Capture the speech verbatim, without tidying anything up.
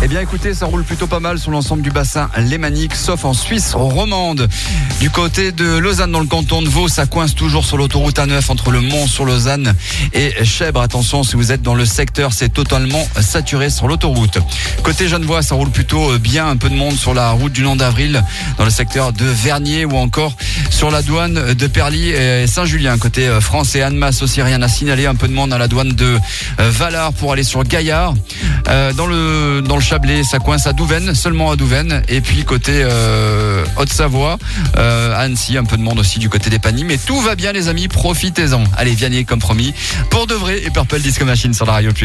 Eh bien écoutez, ça roule plutôt pas mal sur l'ensemble du bassin lémanique, sauf en Suisse romande. Du côté de Lausanne, dans le canton de Vaud, ça coince toujours sur l'autoroute A neuf entre le Mont-sur-Lausanne et Chèvre. Attention, si vous êtes dans le secteur, c'est totalement saturé sur l'autoroute. Côté Genevois, ça roule plutôt bien, un peu de monde sur la route du Nant d'Avril, dans le secteur de Vernier ou encore sur la douane de Perly et Saint-Julien. Côté France et Annemasse aussi, rien à signaler, un peu de monde à la douane de Valard pour aller sur Gaillard. Euh, dans le dans le Chablais, ça coince à Douvaine, seulement à Douvaine. Et puis côté euh, Haute-Savoie, euh, à Annecy, un peu de monde aussi du côté des Paniers. Mais tout va bien les amis, profitez-en. Allez, Vianney comme promis, pour de vrai et Purple Disco Machine sur la radio.